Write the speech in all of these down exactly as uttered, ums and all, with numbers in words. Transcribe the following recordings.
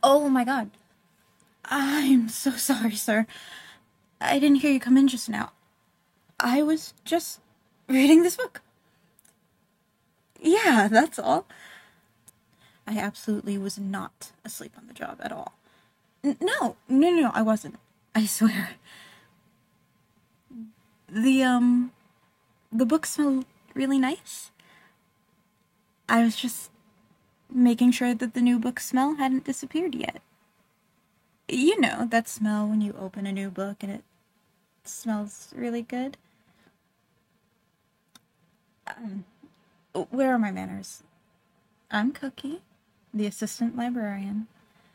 Oh my god. I'm so sorry, sir. I didn't hear you come in just now. I was just reading this book. Yeah, that's all. I absolutely was not asleep on the job at all. N- no, no, no, no, I wasn't. I swear. The, um, the book smelled really nice. I was just making sure that the new book smell hadn't disappeared yet. You know, that smell when you open a new book and it smells really good. Um, where are my manners? I'm Cookie, the assistant librarian.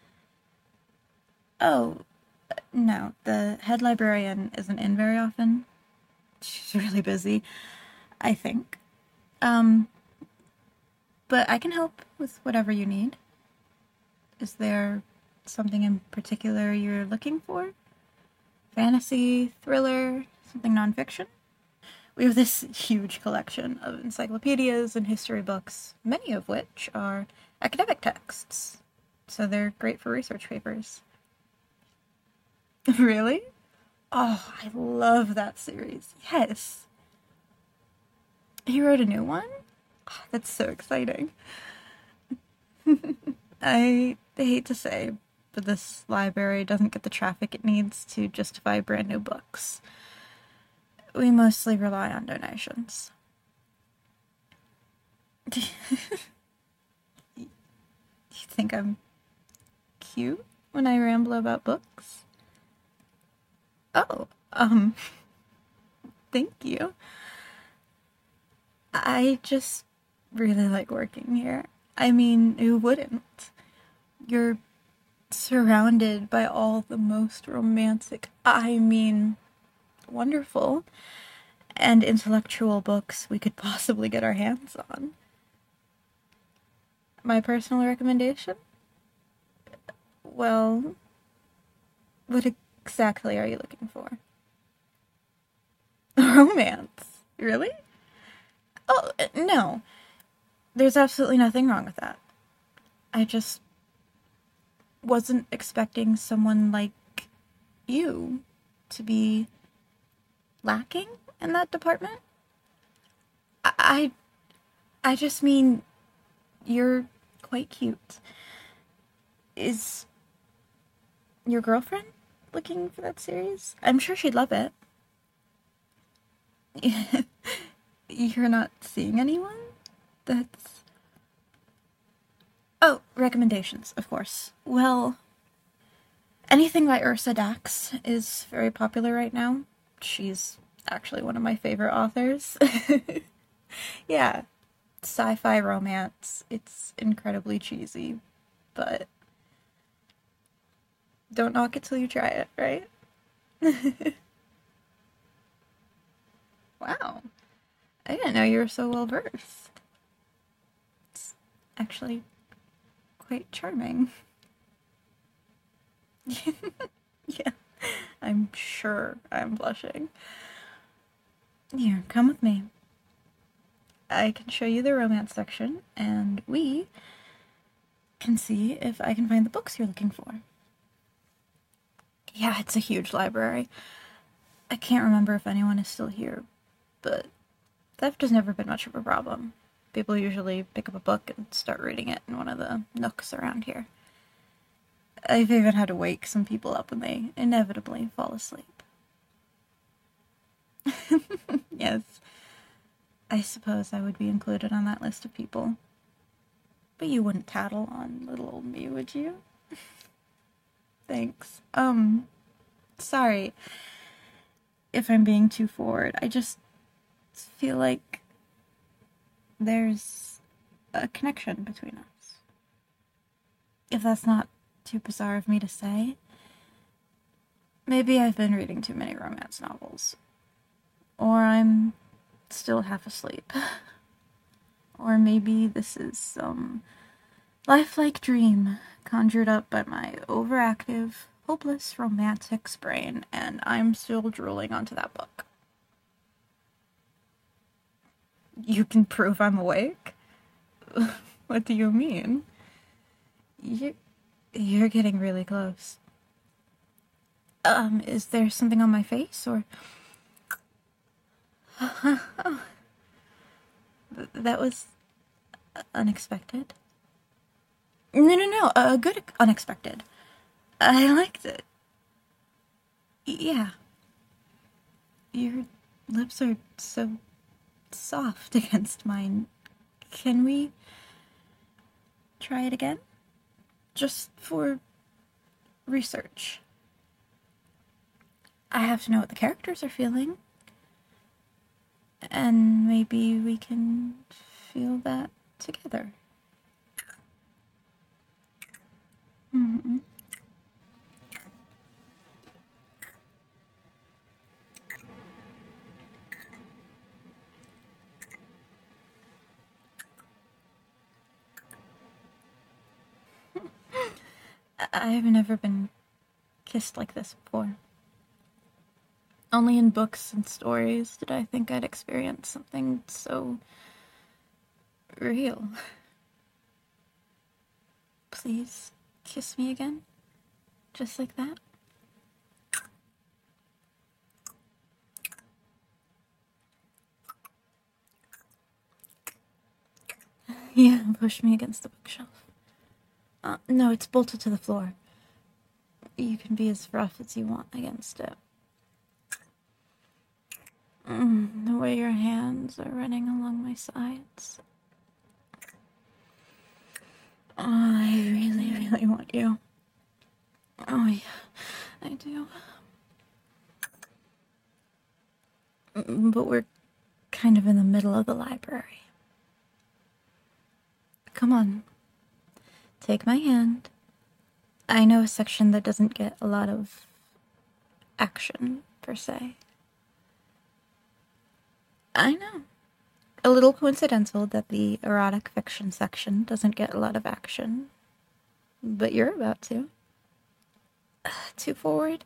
Oh, no, the head librarian isn't in very often. She's really busy, I think. Um, but I can help with whatever you need. Is there something in particular you're looking for? Fantasy, thriller, something nonfiction? We have this huge collection of encyclopedias and history books, many of which are academic texts, so they're great for research papers. Really? Oh, I love that series. Yes. He wrote a new one? Oh, that's so exciting. I hate to say, but this library doesn't get the traffic it needs to justify brand new books. We mostly rely on donations. You think I'm cute when I ramble about books? Oh, um, thank you. I just really like working here. I mean, who wouldn't? You're surrounded by all the most romantic, I mean, wonderful, and intellectual books we could possibly get our hands on. My personal recommendation? Well, what exactly are you looking for? Romance? Really? Oh, no. There's absolutely nothing wrong with that. I just wasn't expecting someone like you to be lacking in that department. I, I, I just mean, you're quite cute. Is your girlfriend looking for that series? I'm sure she'd love it. You're not seeing anyone? That's... Oh, recommendations, of course. Well, anything by Ursa Dax is very popular right now. She's actually one of my favorite authors. Yeah, sci-fi romance. It's incredibly cheesy, but don't knock it till you try it, right? Wow, I didn't know you were so well versed. It's actually quite charming. Yeah, I'm sure I'm blushing. Here, come with me. I can show you the romance section, and we can see if I can find the books you're looking for. Yeah, it's a huge library. I can't remember if anyone is still here, but theft has never been much of a problem. People usually pick up a book and start reading it in one of the nooks around here. I've even had to wake some people up when they inevitably fall asleep. Yes, I suppose I would be included on that list of people. But you wouldn't tattle on little old me, would you? Thanks. Um, sorry if I'm being too forward. I just feel like there's a connection between us. If that's not too bizarre of me to say, maybe I've been reading too many romance novels. Or I'm still half asleep. Or maybe this is some lifelike dream conjured up by my overactive, hopeless romantic's brain, and I'm still drooling onto that book. You can prove I'm awake? What do you mean? You, You're getting really close. Um, is there something on my face, or... That was unexpected. No, no, no, a good unexpected. I liked it. Yeah. Your lips are so soft against mine. Can we try it again? Just for research. I have to know what the characters are feeling. And maybe we can feel that together. Mm-hmm. I've never been kissed like this before. Only in books and stories did I think I'd experience something so real. Please kiss me again, just like that. Yeah, push me against the bookshelf. Uh, no, it's bolted to the floor. You can be as rough as you want against it. Mm, the way your hands are running along my sides. Oh, I really, really want you. Oh, yeah, I do. But we're kind of in the middle of the library. Come on. Take my hand. I know a section that doesn't get a lot of action, per se. I know. A little coincidental that the erotic fiction section doesn't get a lot of action. But you're about to. Uh, too forward?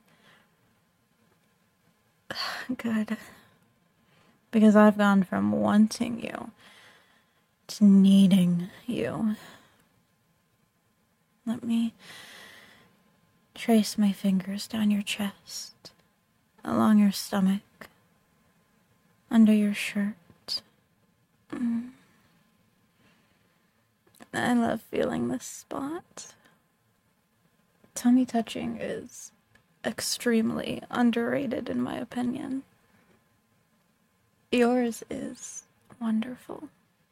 Good. Because I've gone from wanting you to needing you. Let me trace my fingers down your chest, along your stomach, under your shirt. Mm. I love feeling this spot. Tummy touching is extremely underrated in my opinion. Yours is wonderful.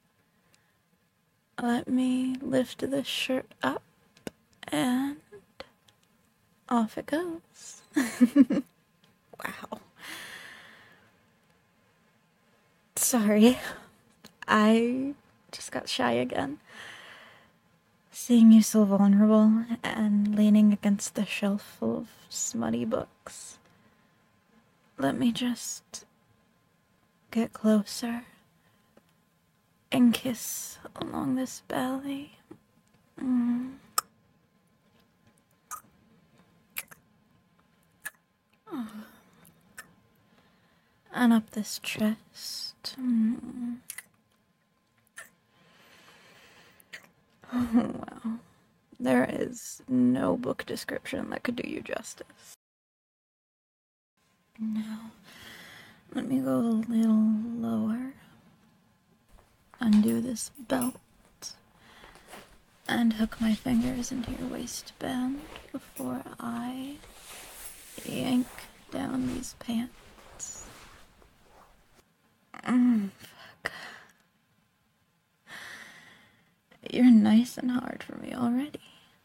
Let me lift this shirt up and off it goes. Wow. Sorry. I just got shy again. Seeing you so vulnerable and leaning against the shelf full of smutty books. Let me just get closer and kiss along this belly. Mm. Oh. And up this chest. Mm. Oh, wow. There is no book description that could do you justice. Now, let me go a little lower. Undo this belt. And hook my fingers into your waistband before I yank down these pants. Mm, fuck. You're nice and hard for me already.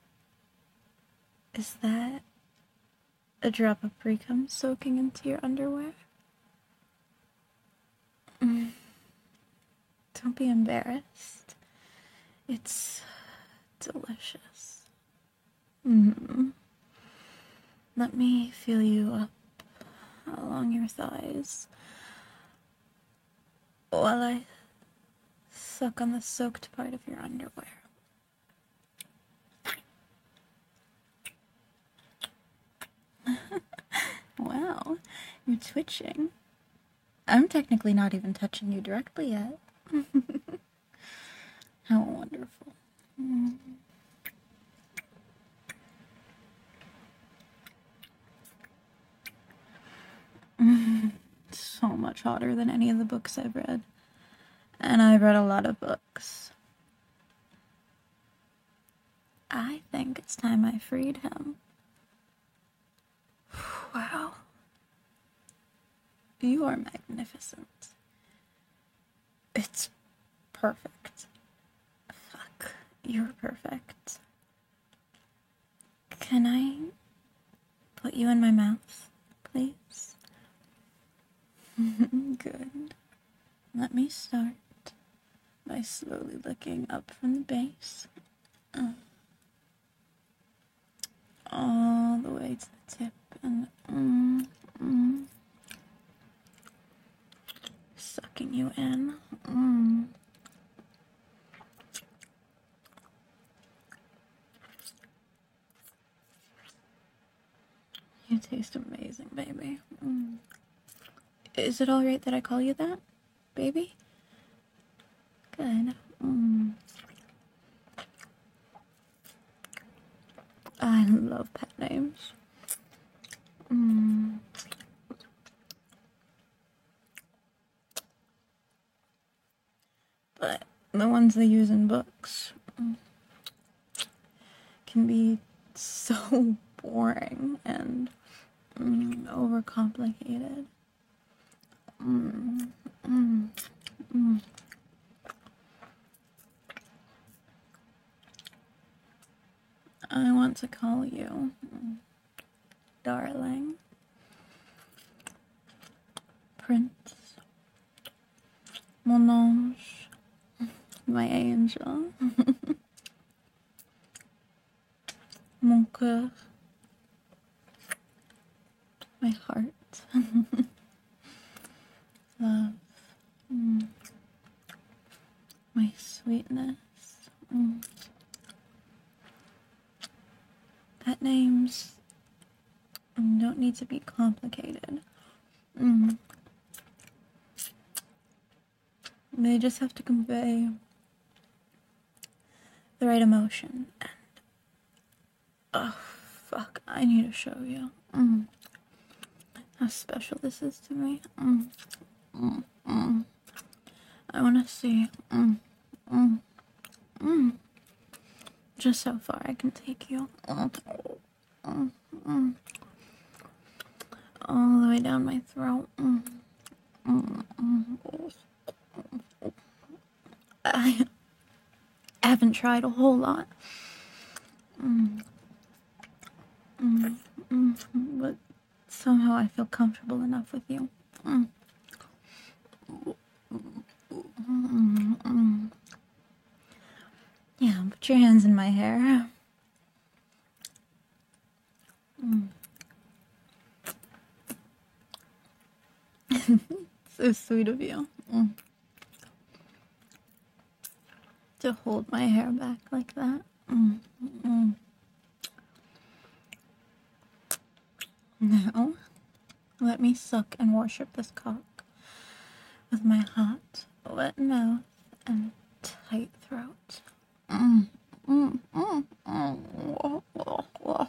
Is that a drop of pre-cum soaking into your underwear? Mm. Don't be embarrassed. It's delicious. Mm. Let me feel you up along your thighs while I suck on the soaked part of your underwear. Wow, you're twitching. I'm technically not even touching you directly yet. How wonderful. Mm. So much hotter than any of the books I've read. And I've read a lot of books. I think it's time I freed him. Wow. You are magnificent. It's perfect. Fuck, you're perfect. Can I put you in my mouth, please? Good. Let me start by slowly licking up from the base. Uh, all the way to the tip and mm, mm, sucking you in. Mm. You taste amazing, baby. Mm. Is it alright that I call you that, baby? Good. Mm. I love pet names. Mm. But the ones they use in books mm, can be so boring and mm, overcomplicated. Mm, mm, mm. I want to call you mm, darling, prince, mon ange, my angel, mon cœur, my heart, love, mm, my sweetness. Mm. Pet names don't need to be complicated. Mm. They just have to convey the right emotion. And oh, fuck, I need to show you mm, how special this is to me. Mm, mm, mm. I want to see mm, mm, mm, just how far I can take you. Mm, mm, mm. All the way down my throat. Mm, mm, mm. I haven't tried a whole lot. Mm, mm, mm, but somehow I feel comfortable enough with you. Mm. Mm, mm. Yeah, put your hands in my hair. Mm. So sweet of you. Mm. To hold my hair back like that. Mm. Mm. Now, let me suck and worship this cock with my hot, wet mouth and tight throat. Mm. Mm. Mm. Mm. Oh, oh, oh.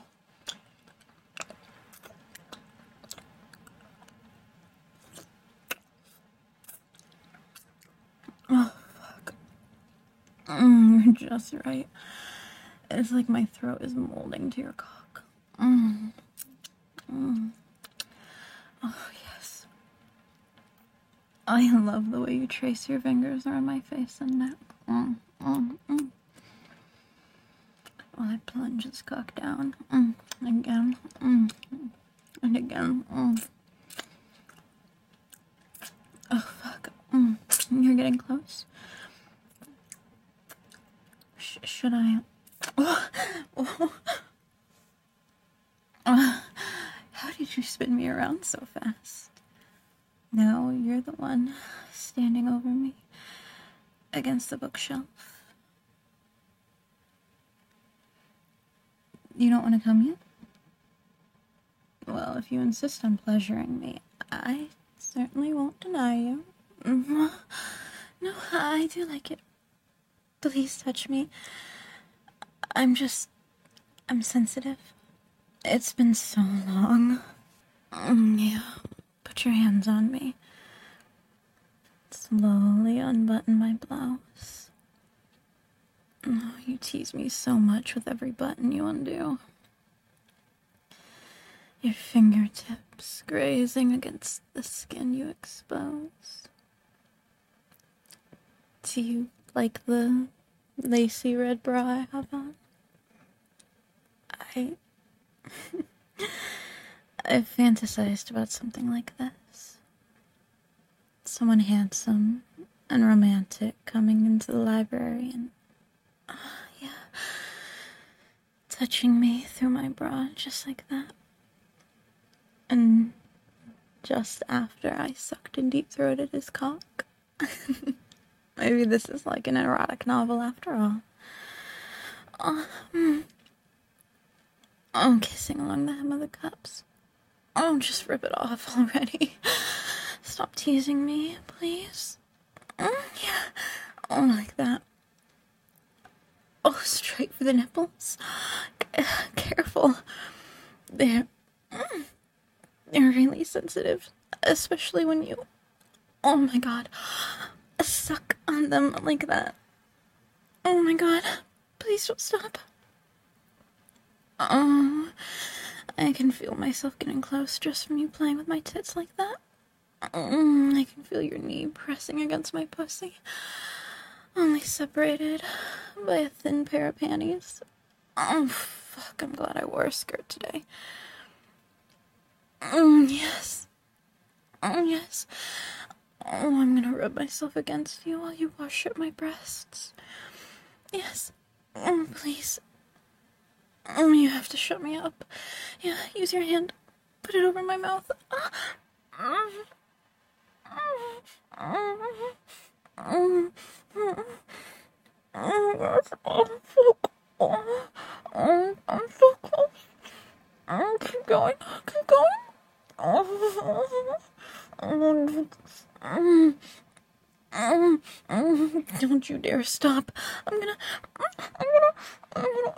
Oh, fuck. Mm, you're just right. It's like my throat is molding to your cock. Mm. Mm. Oh, yes. I love the way you trace your fingers around my face and neck. Mm. Mm. Mm. While I plunge this cock down. Mm. Again. Mm. And again. Mm. Oh, fuck. Mm. You're getting close. Sh should I... Oh. Oh. Oh. How did you spin me around so fast? Now you're the one standing over me against the bookshelf. You don't want to come yet? Well, if you insist on pleasuring me, I certainly won't deny you. No, I do like it. Please touch me. I'm just... I'm sensitive. It's been so long. Yeah, Put your hands on me. Slowly unbutton my blouse. Oh, you tease me so much with every button you undo. Your fingertips grazing against the skin you expose. Do you like the lacy red bra I have on? I... I've fantasized about something like this. Someone handsome and romantic coming into the library and... Uh, yeah... touching me through my bra just like that. And just after I sucked and deep-throated his cock. Maybe this is like an erotic novel after all. Oh, mm. oh, kissing along the hem of the cups. Oh, just rip it off already. Stop teasing me, please. Mm, yeah. Oh, like that. Oh, straight for the nipples. C- careful. They're... Mm. They're really sensitive, especially when you, oh my god, suck on them like that. Oh my god, please don't stop. Oh, I can feel myself getting close just from you playing with my tits like that. Oh, I can feel your knee pressing against my pussy, only separated by a thin pair of panties. Oh, fuck, I'm glad I wore a skirt today. Oh, yes. Oh, yes. Oh, I'm gonna rub myself against you while you wash up my breasts. Yes. Oh, please. Oh, you have to shut me up. Yeah, use your hand. Put it over my mouth. I'm so close. Oh, keep going. Keep going. Oh, don't you dare stop. I'm gonna, I'm gonna, I'm gonna.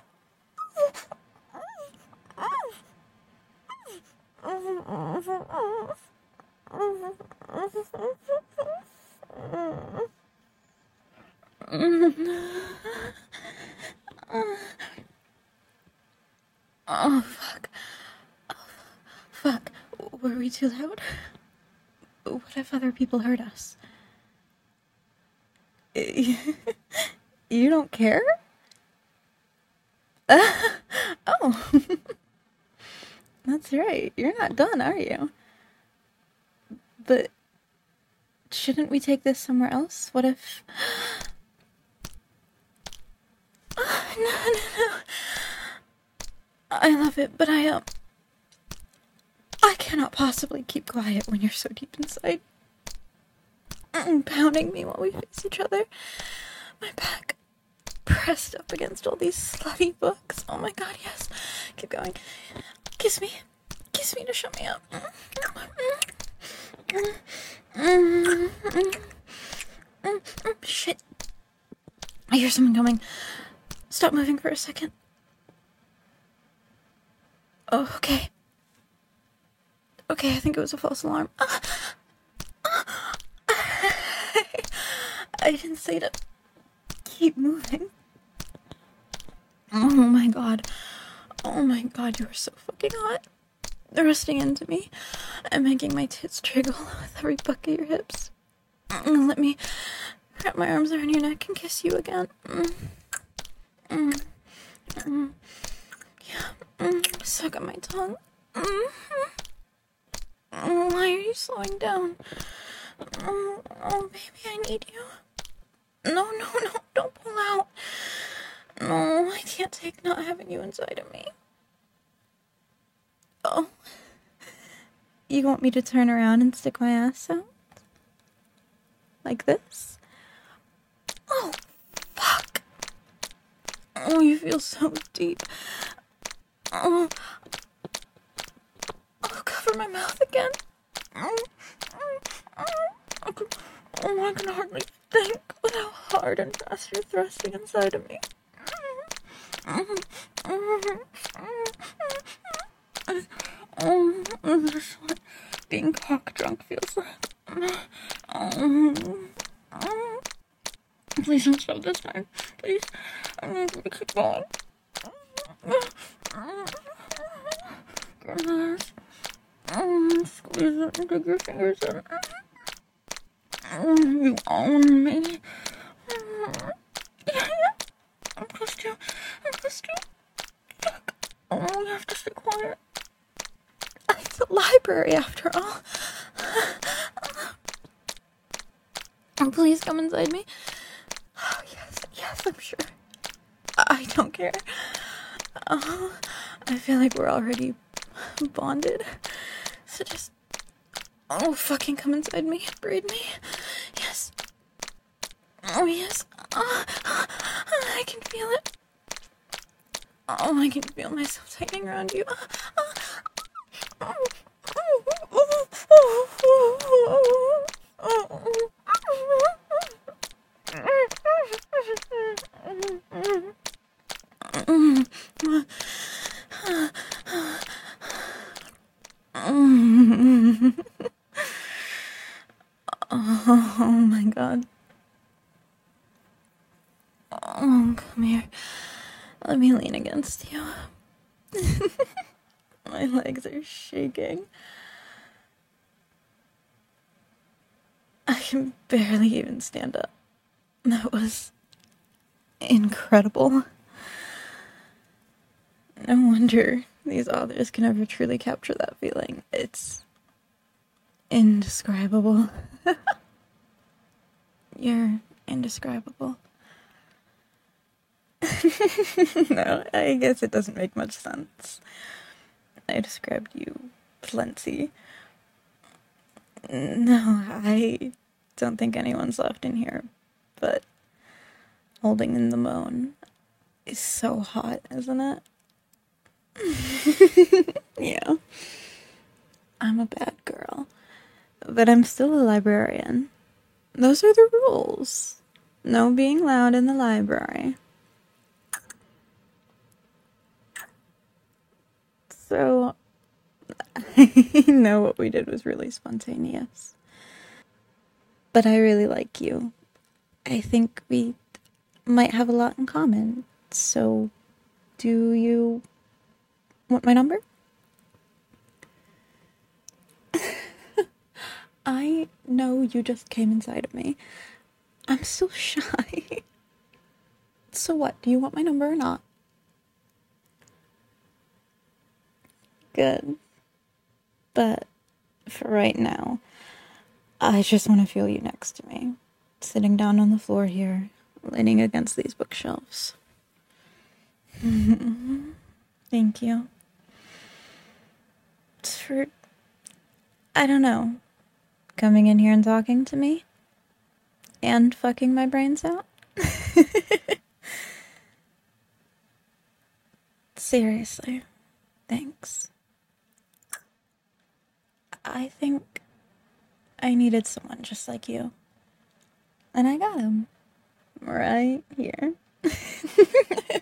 Oh, fuck. Oh, fuck. Were we too loud? What if other people heard us? You don't care? Oh. That's right. You're not done, are you? But shouldn't we take this somewhere else? What if... Oh, no, no, no. I love it, but I, um... I cannot possibly keep quiet when you're so deep inside. Pounding me while we face each other. My back pressed up against all these slutty books. Oh my god, yes. Keep going. Kiss me. Kiss me to shut me up. Shit. I hear someone coming. Stop moving for a second. Oh, okay. Okay, I think it was a false alarm. I didn't say to keep moving. Oh my god. Oh my god, you are so fucking hot. Thrusting into me and making my tits jiggle with every buck of your hips. Let me wrap my arms around your neck and kiss you again. Mm. Mm. Mm. Yeah. Mm. Suck on my tongue. Mm-hmm. Oh, why are you slowing down? Oh, oh, baby, I need you. No, no, no, don't pull out. No, I can't take not having you inside of me. Oh. You want me to turn around and stick my ass out? Like this? Oh, fuck. Oh, you feel so deep. Oh. Oh, cover my mouth again. Oh, oh, I can hardly think with how hard and fast you're thrusting inside of me. Oh, this one. being cock drunk feels like. Um, um, please don't stop this time. Please. I'm going to keep going. Goodness. Um, squeeze it and dig your fingers in. Um, you own me. Um, yeah, yeah. I'm close to you. I'm close to you. Oh, you have to stay quiet. It's a library after all. Oh, please come inside me. Oh, yes, yes, I'm sure. I don't care. Oh, I feel like we're already bonded. So just, oh, fucking come inside me. Braid me. Yes. Oh, yes. Oh, I can feel it. Oh, I can feel myself tightening around you. Oh my god. Oh, come here. Let me lean against you. My legs are shaking. I can barely even stand up. That was incredible. No wonder these authors can never truly capture that feeling. It's indescribable. You're indescribable. No, I guess it doesn't make much sense. I described you plenty. No, I don't think anyone's left in here, but holding in the moan is so hot, isn't it? Yeah. I'm a bad girl, but I'm still a librarian. Those are the rules. No being loud in the library. So, I know what we did was really spontaneous. But I really like you. I think we might have a lot in common. So, do you want my number? I know you just came inside of me. I'm still shy. So what? Do you want my number or not? Good. But for right now, I just want to feel you next to me. Sitting down on the floor here, leaning against these bookshelves. Thank you. For, I don't know, coming in here and talking to me? And fucking my brains out? Seriously, thanks. I think I needed someone just like you. And I got him. Right here.